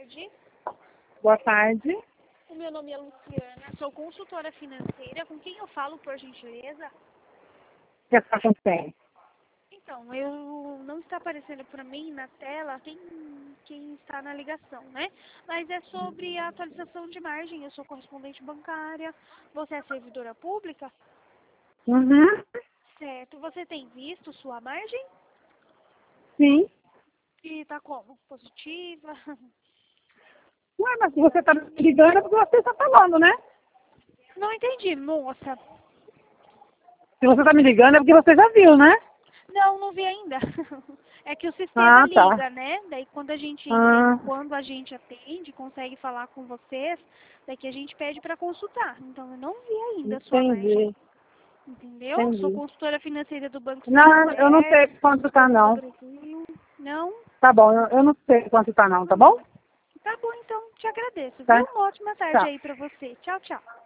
tarde. Boa tarde. O meu nome é Luciana, sou consultora financeira. Com quem eu falo, por gentileza? Que está com quem? Então, eu não está aparecendo para mim na tela quem está na ligação, né? Mas é sobre a atualização de margem. Eu sou correspondente bancária. Você é servidora pública? Uhum. Certo. Você tem visto sua margem? Sim. E tá como? Positiva? Ué, mas se você está me ligando é porque você está falando, né? Não entendi, moça. Se você está me ligando é porque você já viu, né? Não vi ainda. É que o sistema Ah, tá. liga, né? Daí quando a gente Ah, quando a gente atende, consegue falar com vocês, daqui a gente pede para consultar. Então eu não vi ainda a sua margem. entendi. Entendeu? Sou Entendi. consultora financeira do Banco Não, eu não Santander, sei quanto tá, do não. Brasil. Não? Tá bom, eu não sei quanto tá, não, tá bom? Tá bom, então. Te agradeço, viu? Tá? Uma ótima tarde Tchau. aí para você. Tchau, tchau.